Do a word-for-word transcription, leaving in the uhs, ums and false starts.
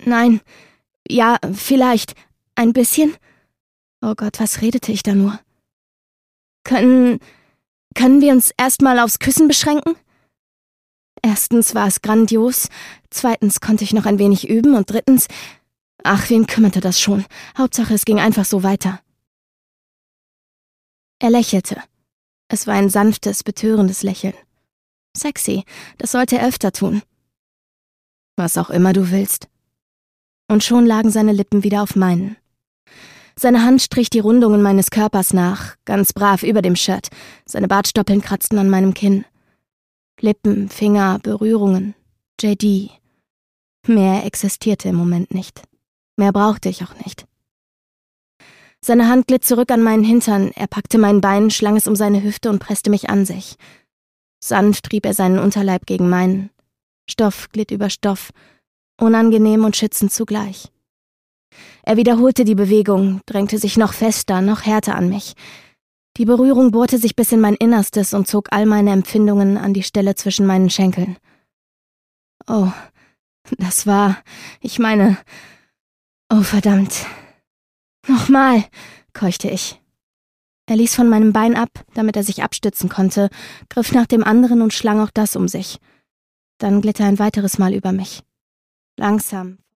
Nein, ja, vielleicht. Ein bisschen? Oh Gott, was redete ich da nur? Können, können wir uns erstmal aufs Küssen beschränken? Erstens war es grandios, zweitens konnte ich noch ein wenig üben und drittens, ach, wen kümmerte das schon? Hauptsache, es ging einfach so weiter. Er lächelte. Es war ein sanftes, betörendes Lächeln. Sexy, das sollte er öfter tun. Was auch immer du willst. Und schon lagen seine Lippen wieder auf meinen. Seine Hand strich die Rundungen meines Körpers nach, ganz brav über dem Shirt. Seine Bartstoppeln kratzten an meinem Kinn. Lippen, Finger, Berührungen. J D. Mehr existierte im Moment nicht. Mehr brauchte ich auch nicht. Seine Hand glitt zurück an meinen Hintern, er packte mein Bein, schlang es um seine Hüfte und presste mich an sich. Sanft rieb er seinen Unterleib gegen meinen. Stoff glitt über Stoff, unangenehm und schützend zugleich. Er wiederholte die Bewegung, drängte sich noch fester, noch härter an mich. Die Berührung bohrte sich bis in mein Innerstes und zog all meine Empfindungen an die Stelle zwischen meinen Schenkeln. Oh, das war, ich meine, oh verdammt. Nochmal, keuchte ich. Er ließ von meinem Bein ab, damit er sich abstützen konnte, griff nach dem anderen und schlang auch das um sich. Dann glitt er ein weiteres Mal über mich. Langsam,